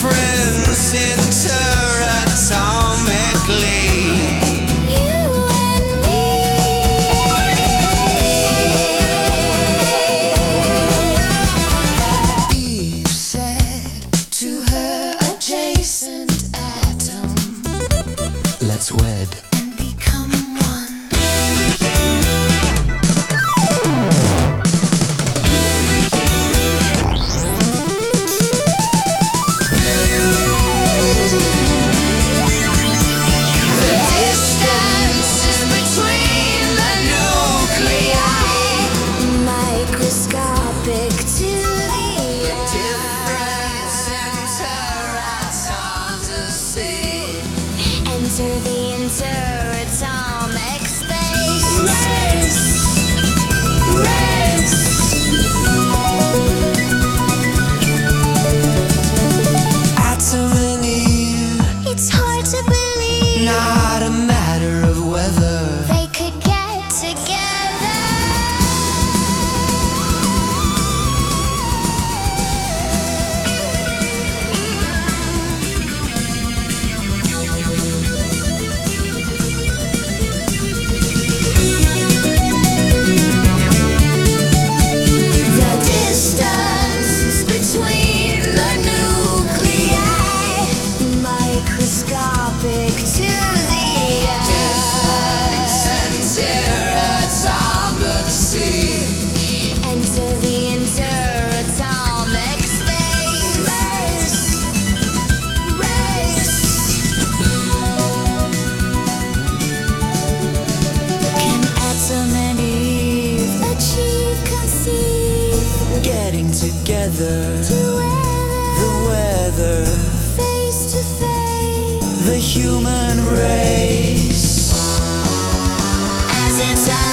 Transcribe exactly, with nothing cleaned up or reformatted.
difference interatomically. Let's wed and become one. The distances between the nuclei, Microscopic to the difference interatoms of sea. enter the interatomic space. Race, race. Atom and Eve, It's hard to believe not a matter of whether. they could get together. The distance between the nuclei, Microscopic to the difference interatoms of sea. enter the interatomic space. Race, race. Can Atom and Eve achieve, conceive, Getting together, together, the weather, face to face? the human race. As it's